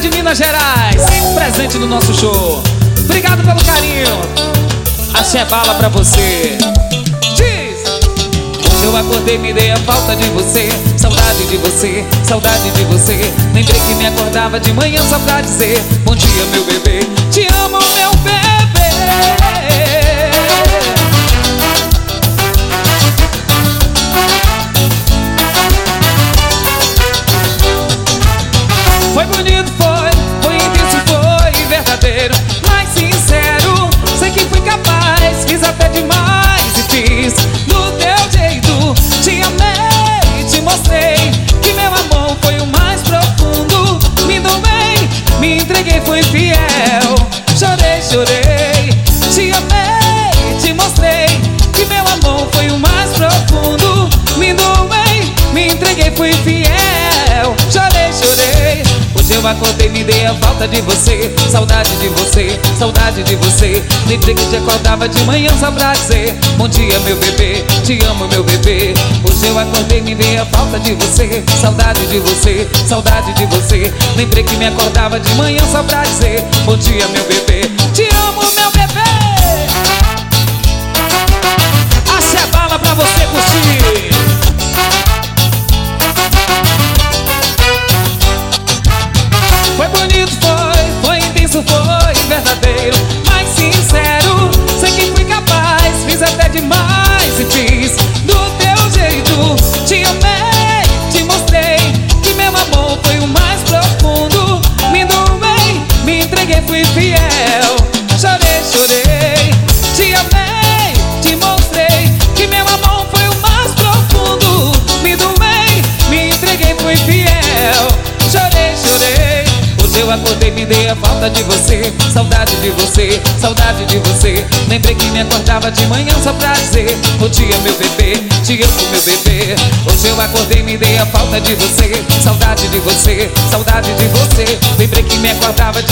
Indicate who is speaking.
Speaker 1: de Minas Gerais, presente no nosso show. Obrigado pelo carinho. Axé bala pra você. Diz! Hoje eu acordei, me dei a falta de você. Saudade de você, saudade de você. Lembrei que me acordava de manhã só pra dizer: bom dia, meu bebê. Te amo, meu bebê. Foi bonito, foi intenso, foi verdadeiro, mais sincero. Sei que fui capaz, fiz até demais e fiz do teu jeito. Te amei, te mostrei que meu amor foi o mais profundo. Me doei, me entreguei, fui fiel. Chorei, chorei. Te amei, te mostrei que meu amor foi o mais profundo. Me doei, me entreguei, fui fiel. Chorei, chorei. Hoje eu acordei, me dei a falta de você. Saudade de você, saudade de você. Lembrei que te acordava de manhã só pra dizer: bom dia, meu bebê, te amo, meu bebê. Hoje eu acordei, me dei a falta de você. Saudade de você, saudade de você. Lembrei que me acordava de manhã só pra dizer: bom dia, meu bebê, te amo, meu bebê. Axé bala pra você curtir. Foi bonito, foi intenso, foi verdadeiro, mais sincero. Sei que fui capaz, fiz até demais e fiz do teu jeito. Te amei, te mostrei que meu amor foi o mais profundo. Me doei, me entreguei, fui fiel. Chorei, chorei. Te amei, te mostrei que meu amor foi o mais profundo. Me doei, me entreguei, fui fiel. Chorei, chorei. Hoje eu acordei, me dei a falta de você. Saudade de você, saudade de você. Lembrei que me acordava de manhã só pra dizer: bom dia, meu bebê, te amo, meu bebê. Hoje eu acordei, me dei a falta de você. Saudade de você, saudade de você. Lembrei que me acordava de